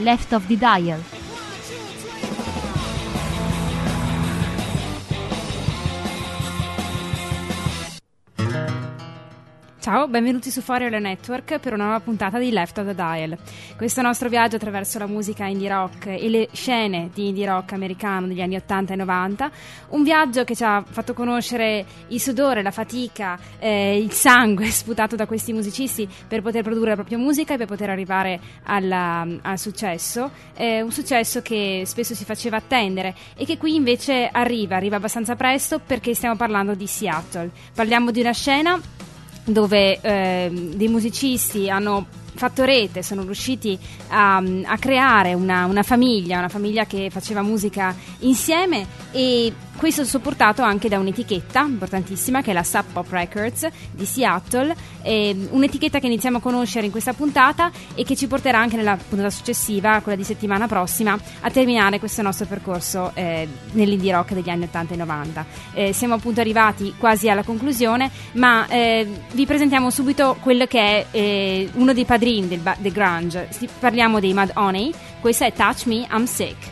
Left of the Dial. Ciao, benvenuti su Fuori Radio Network per una nuova puntata di Left of the Dial. Questo nostro viaggio attraverso la musica indie rock e le scene di indie rock americano degli anni 80 e 90, un viaggio che ci ha fatto conoscere il sudore, la fatica, il sangue sputato da questi musicisti per poter produrre la propria musica e per poter arrivare al successo, un successo che spesso si faceva attendere e che qui invece arriva abbastanza presto, perché stiamo parlando di Seattle. Parliamo di una scena dove dei musicisti hanno fatto rete, sono riusciti a creare una famiglia che faceva musica insieme, e questo supportato anche da un'etichetta importantissima che è la Sub Pop Records di Seattle, un'etichetta che iniziamo a conoscere in questa puntata e che ci porterà anche nella puntata successiva, quella di settimana prossima, a terminare questo nostro percorso nell'indie rock degli anni 80 e 90. Siamo appunto arrivati quasi alla conclusione, ma vi presentiamo subito quello che è uno dei padrini del grunge. Parliamo dei Mudhoney. Questa è Touch Me, I'm Sick.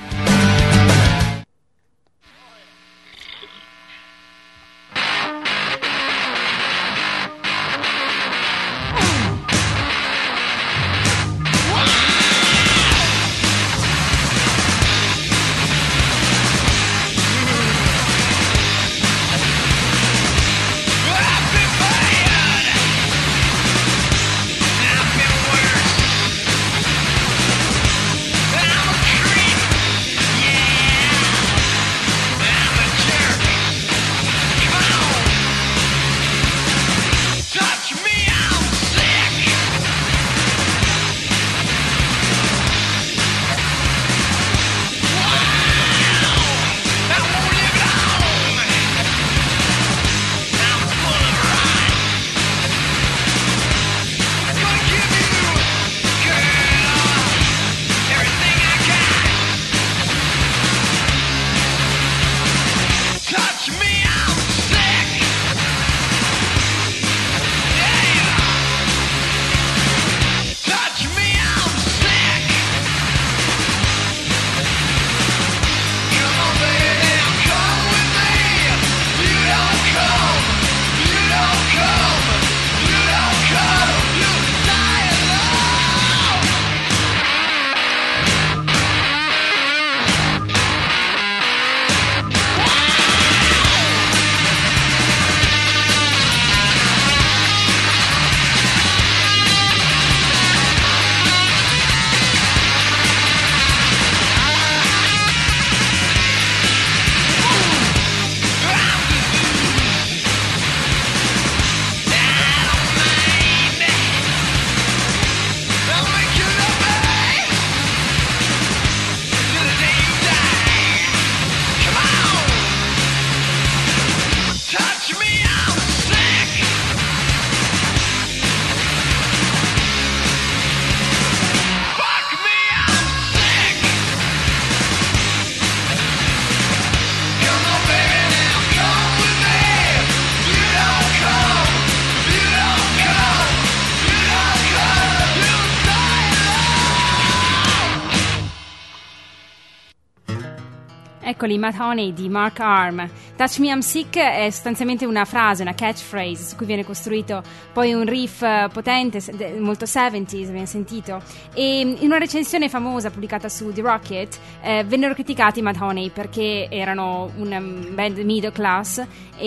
Eccoli, Mudhoney di Mark Arm. Touch Me I'm Sick è sostanzialmente una frase, una catchphrase su cui viene costruito poi un riff potente, molto 70s, abbiamo sentito. E in una recensione famosa pubblicata su The Rocket vennero criticati Mudhoney perché erano una band middle class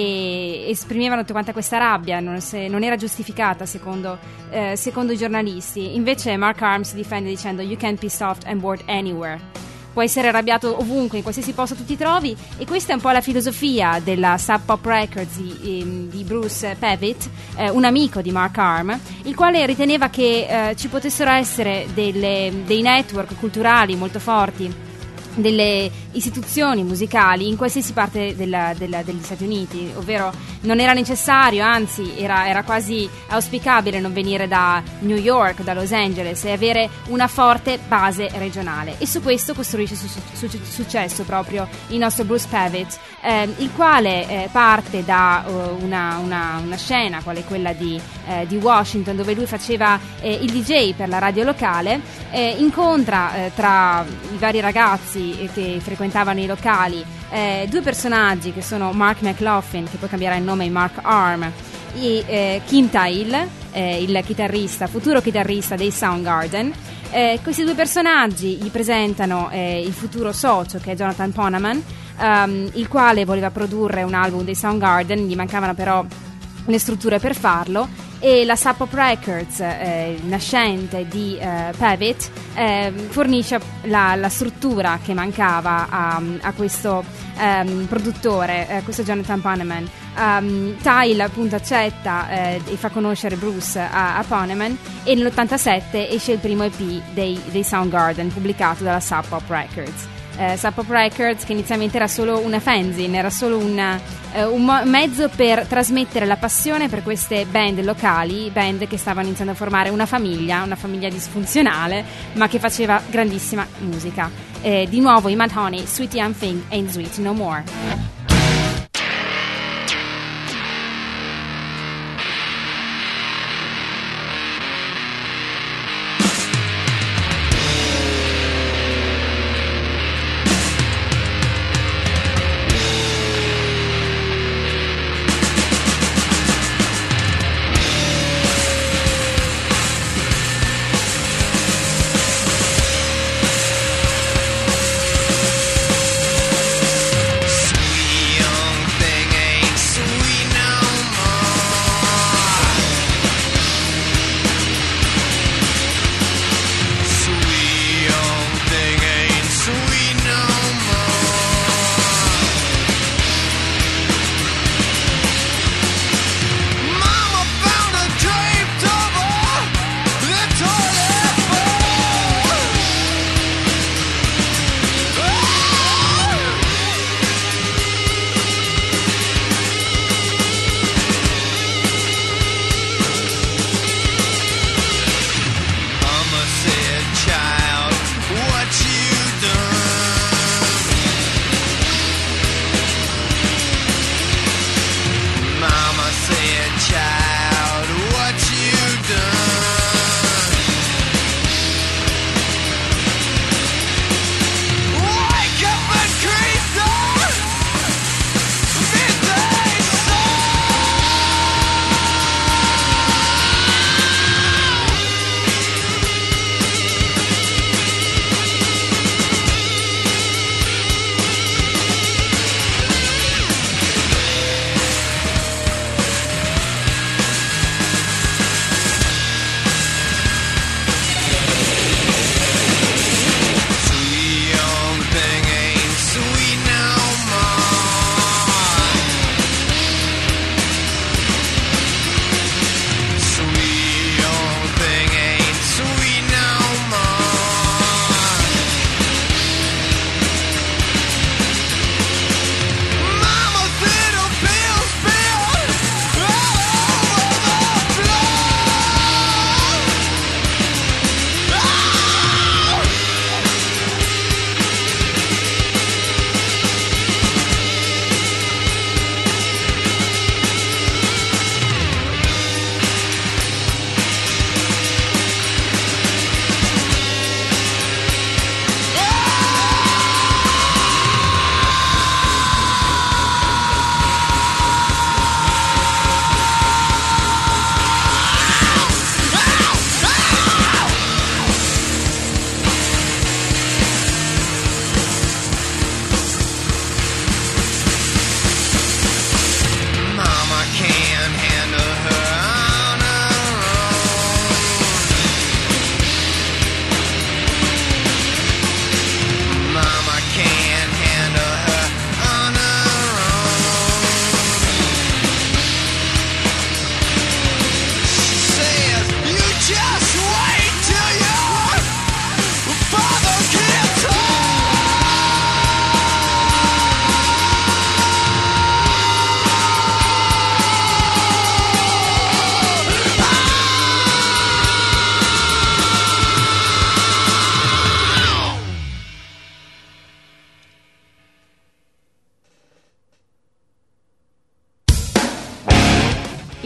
e esprimevano tutta quanta questa rabbia, non era giustificata secondo i giornalisti. Invece Mark Arm si difende dicendo "You can't be soft and bored anywhere". Puoi essere arrabbiato ovunque, in qualsiasi posto tu ti trovi, e questa è un po' la filosofia della Sub Pop Records di Bruce Pavitt, un amico di Mark Arm, il quale riteneva che ci potessero essere dei network culturali molto forti delle istituzioni musicali in qualsiasi parte degli Stati Uniti, ovvero non era necessario, anzi era quasi auspicabile non venire da New York, da Los Angeles, e avere una forte base regionale. E su questo costruisce successo proprio il nostro Bruce Pavitt, il quale parte da una scena quale quella di Washington, dove lui faceva il DJ per la radio locale, incontra tra i vari ragazzi che frequentavano i locali due personaggi che sono Mark McLaughlin, che poi cambierà il nome in Mark Arm, e Kim Thayil, il chitarrista, futuro chitarrista dei Soundgarden. Questi due personaggi gli presentano il futuro socio, che è Jonathan Poneman, il quale voleva produrre un album dei Soundgarden, gli mancavano però le strutture per farlo, e la Sub Pop Records, nascente di Pavitt, fornisce la struttura che mancava a questo produttore, questo Jonathan Poneman. Thayil appunto accetta e fa conoscere Bruce a Poneman, e nell'87 esce il primo EP dei Soundgarden, pubblicato dalla Sub Pop Records. Sub Pop Records, che inizialmente era solo una fanzine, era solo un mezzo per trasmettere la passione per queste band locali, band che stavano iniziando a formare una famiglia disfunzionale, ma che faceva grandissima musica. Di nuovo i Mudhoney, Sweet Young Thing Ain't Sweet No More.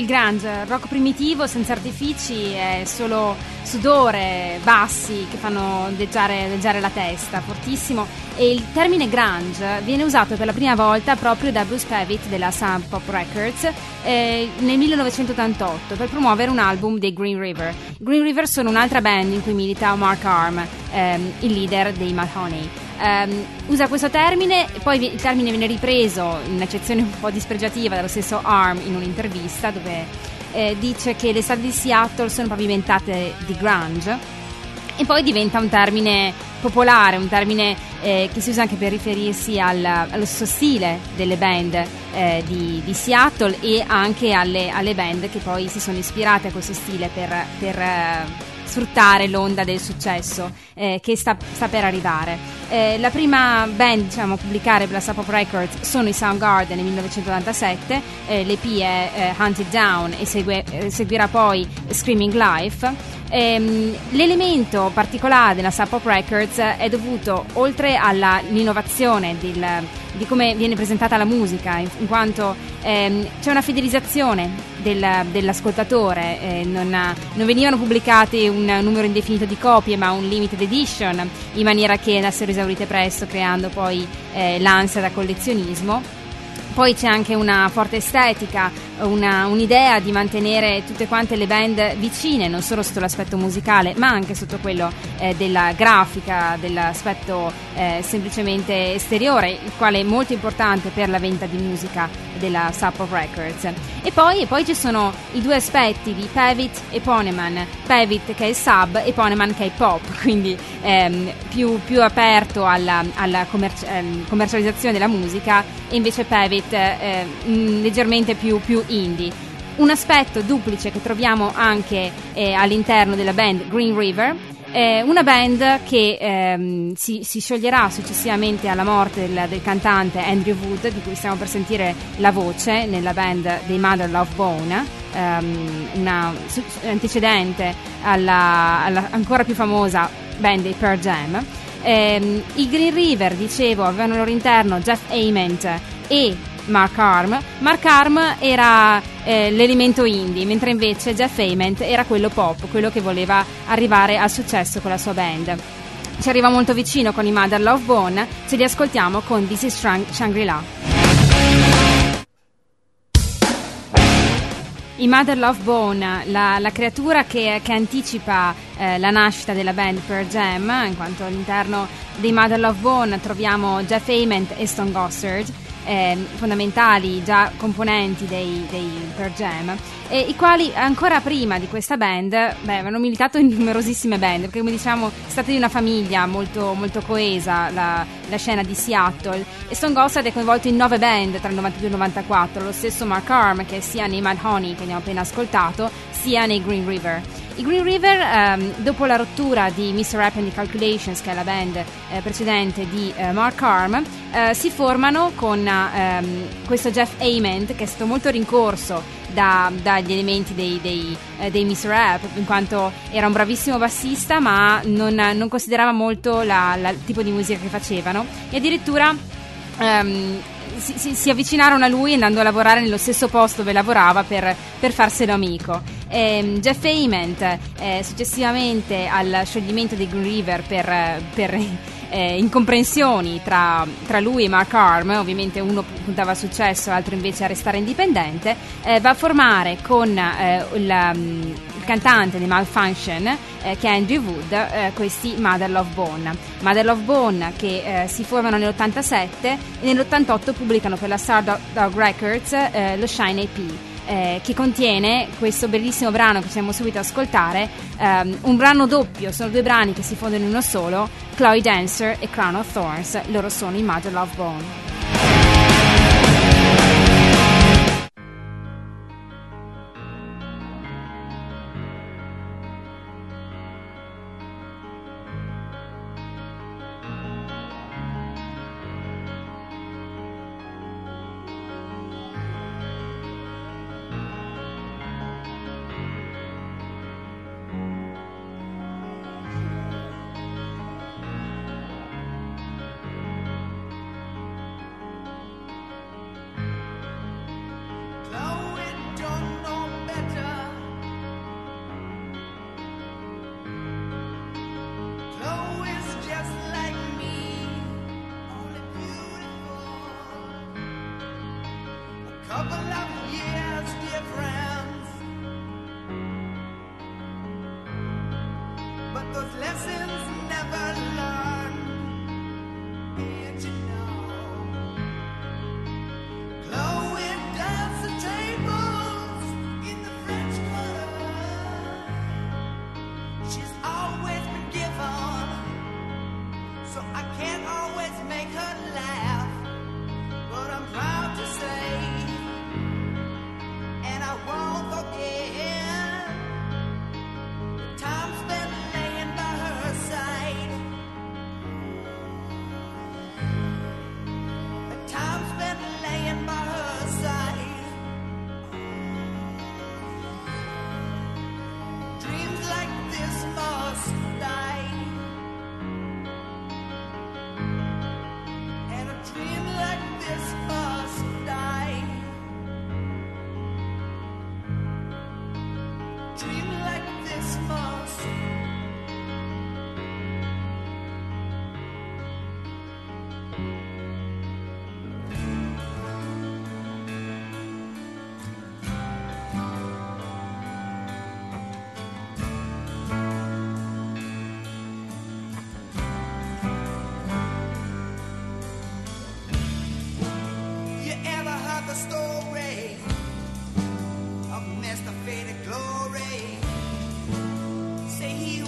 grunge, rock primitivo, senza artifici, è solo sudore, bassi che fanno leggiare la testa, fortissimo. E il termine grunge viene usato per la prima volta proprio da Bruce Pavitt della Sub Pop Records nel 1988 per promuovere un album dei Green River. I Green River sono un'altra band in cui milita Mark Arm, il leader dei Mudhoney. Usa questo termine e poi il termine viene ripreso in un'accezione un po' dispregiativa dallo stesso Arm in un'intervista dove dice che le strade di Seattle sono pavimentate di grunge, e poi diventa un termine popolare, un termine che si usa anche per riferirsi allo stesso stile delle band di Seattle, e anche alle band che poi si sono ispirate a questo stile per sfruttare l'onda del successo che sta per arrivare. La prima band, diciamo, a pubblicare per la Sub Pop Records sono i Soundgarden nel 1997, l'EP è Hunted Down e seguirà poi Screaming Life. L'elemento particolare della Sub Pop Records è dovuto, oltre all'innovazione di come viene presentata la musica, in quanto c'è una fidelizzazione dell'ascoltatore, non venivano pubblicati un numero indefinito di copie ma un limited edition, in maniera che andassero esaurite presto, creando poi l'ansia da collezionismo. Poi c'è anche una forte estetica, un'idea di mantenere tutte quante le band vicine, non solo sotto l'aspetto musicale, ma anche sotto quello della grafica, dell'aspetto semplicemente esteriore, il quale è molto importante per la vendita di musica della Sub Pop Records. E poi ci sono i due aspetti di Pavitt e Poneman. Pavitt che è Sub e Poneman che è Pop, quindi più aperto alla commercializzazione della musica, e invece Pavitt leggermente più indie. Un aspetto duplice che troviamo anche all'interno della band Green River, una band che si scioglierà successivamente alla morte del cantante Andrew Wood, di cui stiamo per sentire la voce nella band dei Mother Love Bone, una antecedente alla ancora più famosa band dei Pearl Jam. I Green River, dicevo, avevano al loro interno Jeff Ament e Mark Arm. Mark Arm era l'elemento indie, mentre invece Jeff Ament era quello pop, quello che voleva arrivare al successo con la sua band. Ci arriva molto vicino con i Mother Love Bone, ce li ascoltiamo con This is Shangri-La. I Mother Love Bone, la creatura che anticipa la nascita della band Pearl Jam, in quanto all'interno dei Mother Love Bone troviamo Jeff Ament e Stone Gossard, fondamentali già componenti dei Pearl Jam, i quali ancora prima di questa band avevano militato in numerosissime band, perché come diciamo è stata di una famiglia molto, molto coesa la scena di Seattle, e Stone Gossard è coinvolto in 9 band tra il 92 e il 94, lo stesso Mark Arm, che è sia nei Mudhoney che abbiamo appena ascoltato, sia nei Green River. I Green River, dopo la rottura di Mr. Rap and the Calculations, che è la band precedente di Mark Arm, si formano con questo Jeff Ament, che è stato molto rincorso dagli elementi dei Mr. Rap, in quanto era un bravissimo bassista ma non considerava molto il tipo di musica che facevano, e addirittura si avvicinarono a lui andando a lavorare nello stesso posto dove lavorava per farselo amico. Jeff Ament, successivamente al scioglimento dei Green River per incomprensioni tra lui e Mark Arm, ovviamente uno puntava al successo, l'altro invece a restare indipendente, va a formare con il cantante di Malfunction, che è Andrew Wood, questi Mother Love Bone che si formano nell'87 e nell'88 pubblicano per la Stardog Records lo Shine EP, che contiene questo bellissimo brano che possiamo subito ascoltare, un brano doppio, sono 2 brani che si fondono in uno solo, Chloe Dancer e Crown of Thorns. Loro sono i Mother Love Bone. Story of Mr. Faded Glory. Say he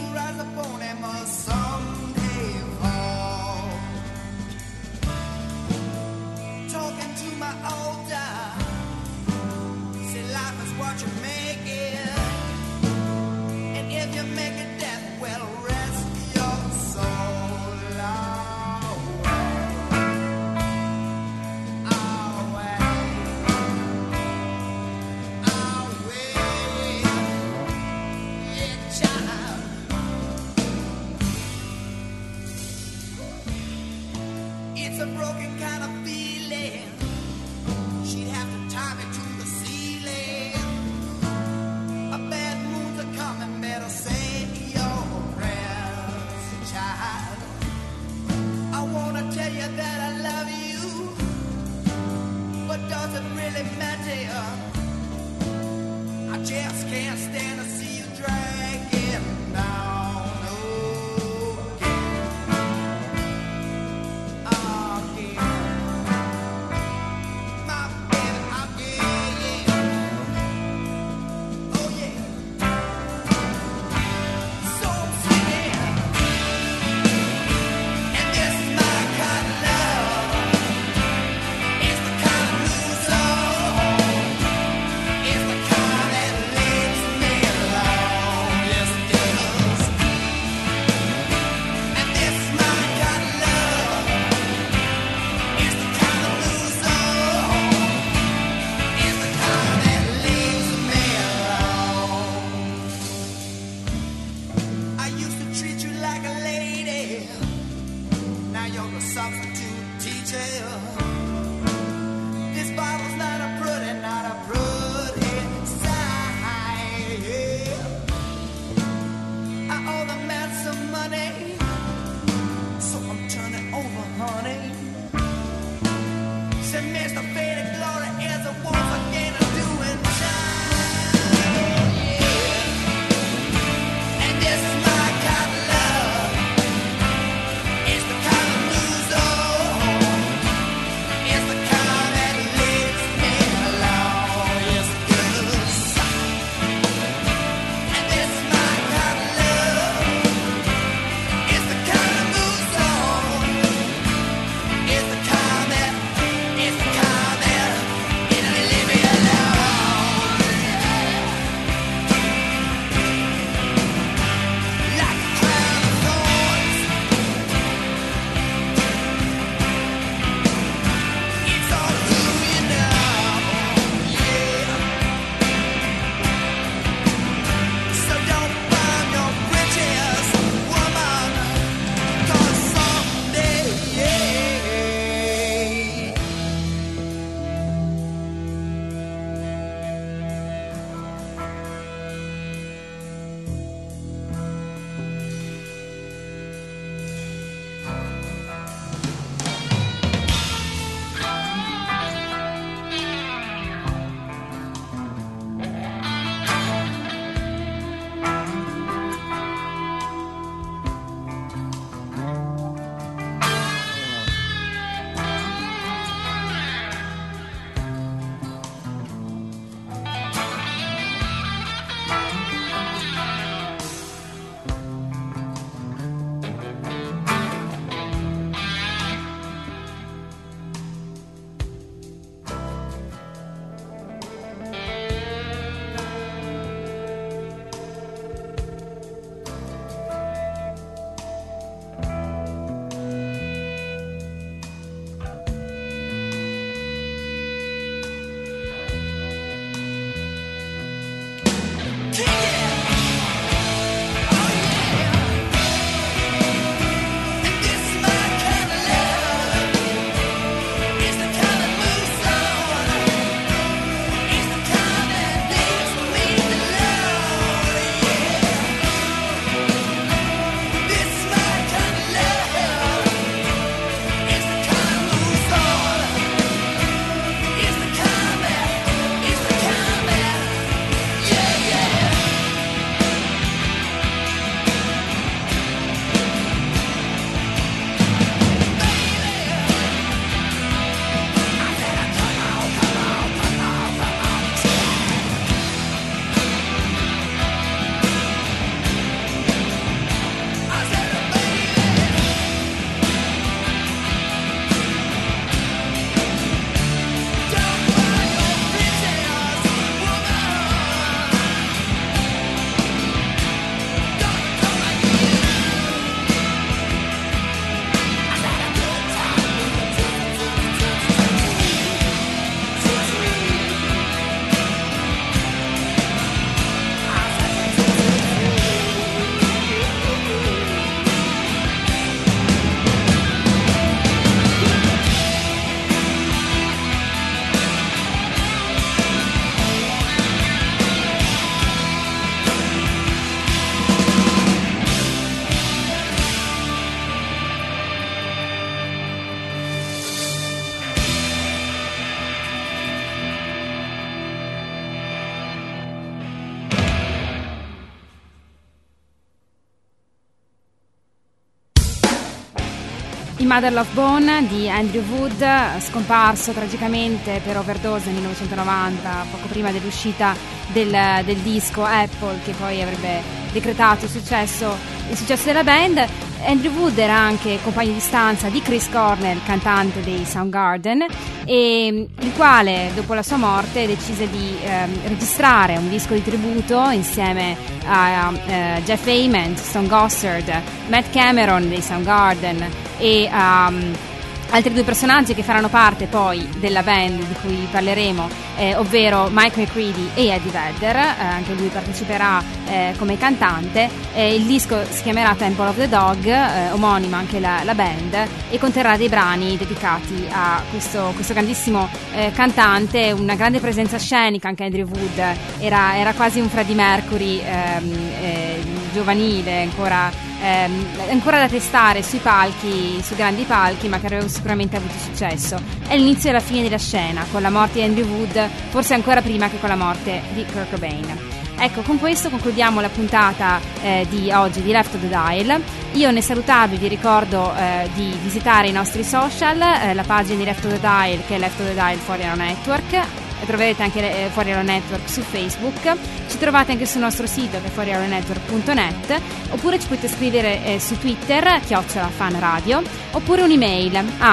I Mother Love Bone di Andrew Wood, scomparso tragicamente per overdose nel 1990, poco prima dell'uscita del disco Apple, che poi avrebbe decretato il successo della band. Andrew Wood era anche compagno di stanza di Chris Cornell, cantante dei Soundgarden, e il quale dopo la sua morte decise di registrare un disco di tributo insieme a Jeff Ament, Stone Gossard, Matt Cameron dei Soundgarden e altri due personaggi che faranno parte poi della band di cui parleremo, ovvero Mike McCready e Eddie Vedder. Anche lui parteciperà come cantante. Il disco si chiamerà Temple of the Dog, omonima anche la band, e conterrà dei brani dedicati a questo grandissimo cantante, una grande presenza scenica. Anche Andrew Wood era quasi un Freddie Mercury giovanile, ancora da testare sui grandi palchi, ma che aveva sicuramente avuto successo. È l'inizio e la fine della scena, con la morte di Andrew Wood, forse ancora prima che con la morte di Kurt Cobain. Ecco, con questo concludiamo la puntata di oggi di Left of the Dial. Io nel salutarvi vi ricordo di visitare i nostri social, la pagina di Left of the Dial, che è Left of the Dial Fuori Aula Network. Troverete anche Fuori Aula Network su Facebook. Ci trovate anche sul nostro sito, che è fuoriaulanetwork.net, oppure ci potete scrivere su Twitter @fanradio, oppure un'email a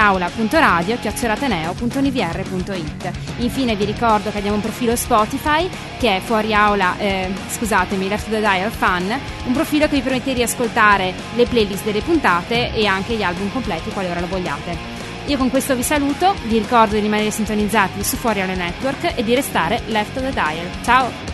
fuoriaula.radio@ateneo.univr.it. Infine vi ricordo che abbiamo un profilo Spotify, che è Left of the Dial Fan, un profilo che vi permette di ascoltare le playlist delle puntate e anche gli album completi qualora lo vogliate. Io con questo vi saluto, vi ricordo di rimanere sintonizzati su Fuori Aula Network e di restare Left of the Dial. Ciao!